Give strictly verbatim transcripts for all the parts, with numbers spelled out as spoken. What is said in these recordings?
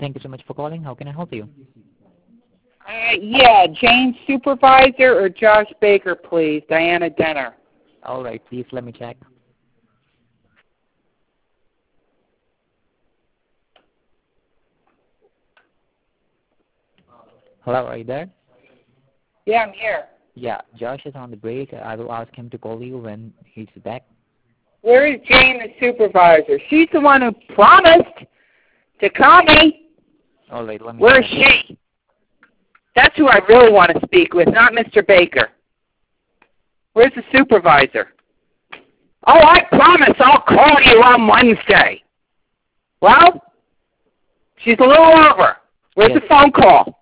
Thank you so much for calling. How can I help you? Uh, yeah, Jane Supervisor or Josh Baker, please. Diana Denner. All right, please let me check. Hello, are you there? Yeah, I'm here. Yeah, Josh is on the break. I will ask him to call you when he's back. Where is Jane the Supervisor? She's the one who promised to call me. All right, let me Where is check. she? That's who I really want to speak with, not Mister Baker. Where's the supervisor? Oh, I promise I'll call you on Wednesday. Well, she's a little over. Where's Yes. the phone call?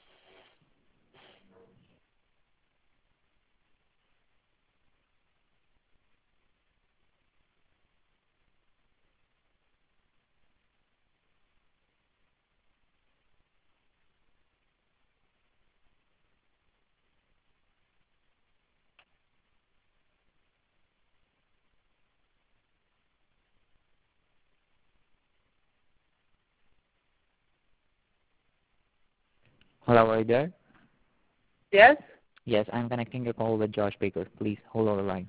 Hello, are you there? Yes? Yes, I'm connecting your call with Josh Baker. Please hold on the line.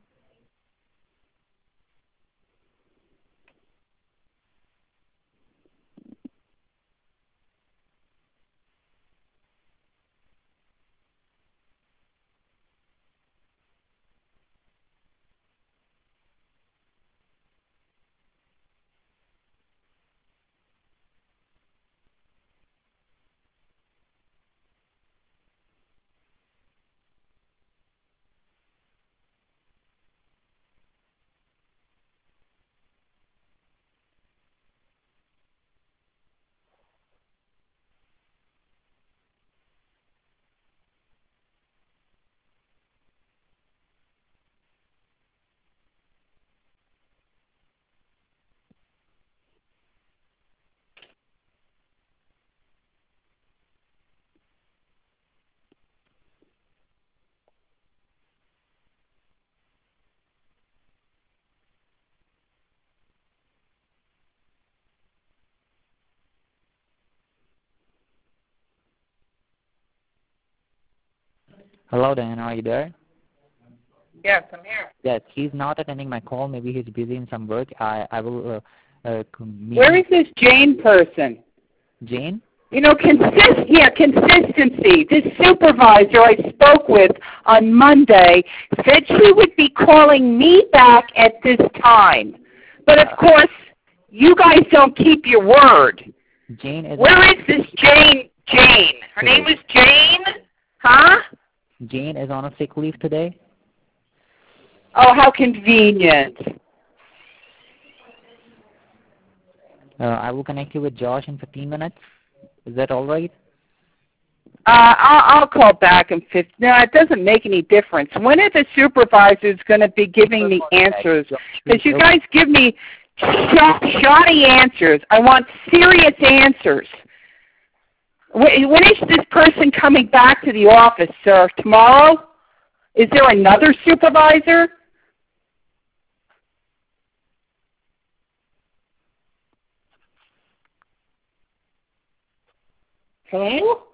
Hello, Dan, are you there? Yes, I'm here. Yes, he's not attending my call. Maybe he's busy in some work. I, I will uh, uh, meet Where is this Jane person? Jane? You know, consist yeah, consistency. This supervisor I spoke with on Monday said she would be calling me back at this time. But of course, you guys don't keep your word. Jane is Where is this Jane? Jane. Her today. name is Jane? Huh? Jane is on a sick leave today. Oh, how convenient. Uh, I will connect you with Josh in fifteen minutes. Is that all right? Uh, I'll, I'll call back in fifteen. No, it doesn't make any difference. When are the supervisors going to be giving me answers? Because you guys give me shot, shoddy answers. I want serious answers. When, when is this person coming back to the office, sir? Tomorrow? Is there another supervisor? Hello?